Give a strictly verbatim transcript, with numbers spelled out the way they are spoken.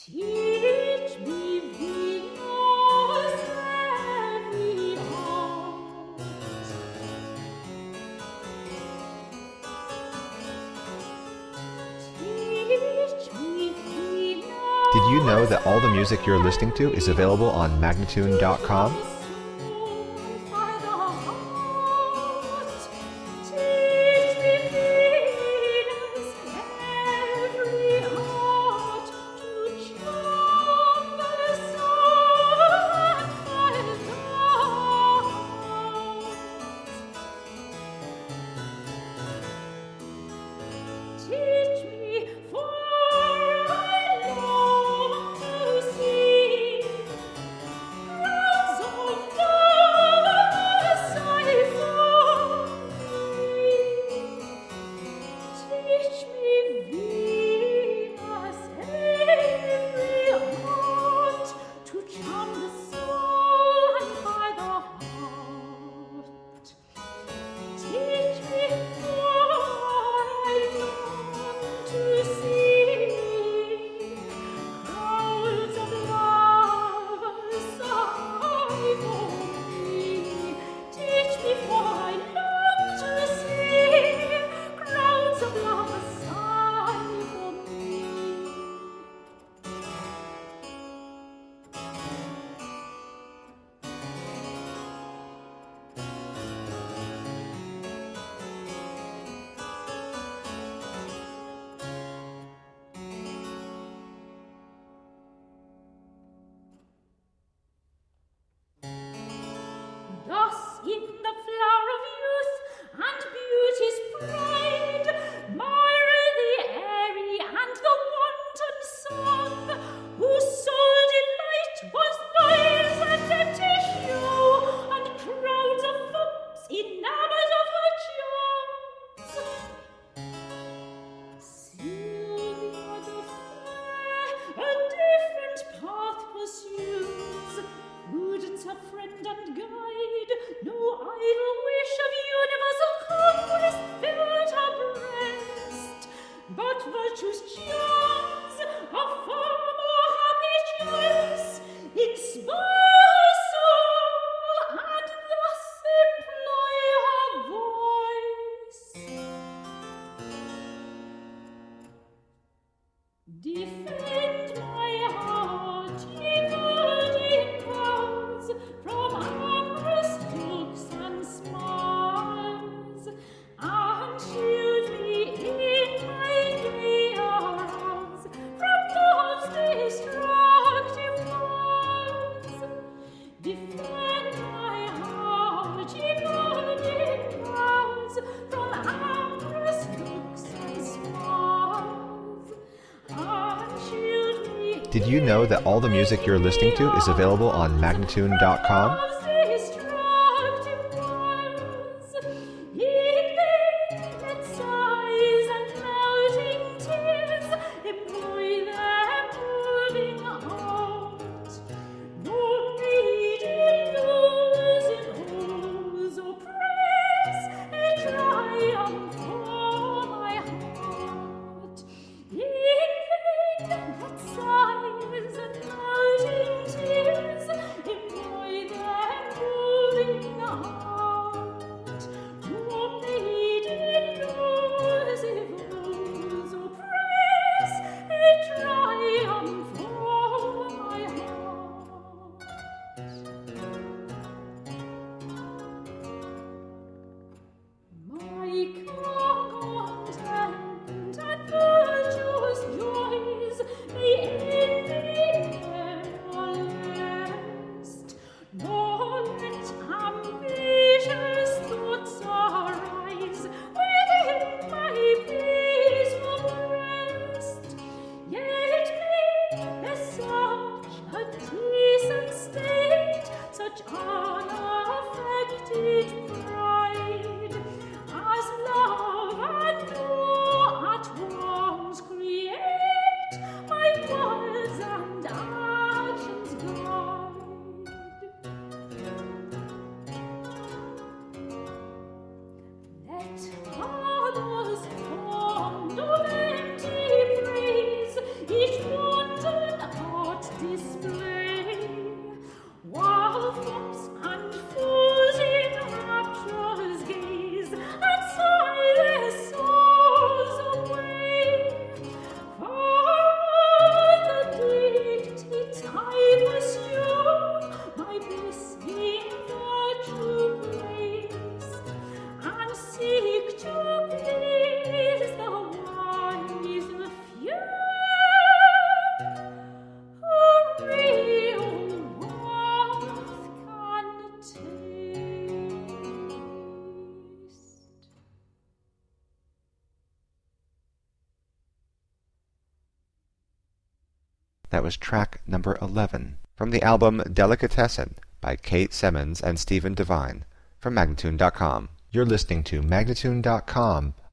Teach me Venus every art. Teach me Venus. Did you know that all the music you're listening to is available on Magnatune dot com? Teach me, for I long to see crowds of lovers I found. Teach me Venus every art to charm the soul and by the heart. Teach me, for I long to see crowds of lovers sigh for me. Teach me, for I long to see crowds of lovers sigh for me. Thus in the flower of youth and beauty's pride, mire the airy and the wanton song, whose sole delight was noise and empty show, and crowds of folks enamored of her charms. Sylvia the fair a different path pursues, prudence her friend and guide, no idle wish of universal conquest filled her breast, but virtue's charms, a far more happy choice, inspire her soul, and thus employ her voice. Defend my heart, ye golden crowns, from amorous looks and smiles, and shield me in my gay arms from love's destructive wiles. Defend my heart, ye golden crowns, from amorous looks and smiles, and shield me. Did you know that all the music you're listening to is available on Magnatune dot com? That was track number eleven from the album Delicatessen by Kate Simmons and Stephen Devine from Magnatune dot com. You're listening to Magnatune dot com,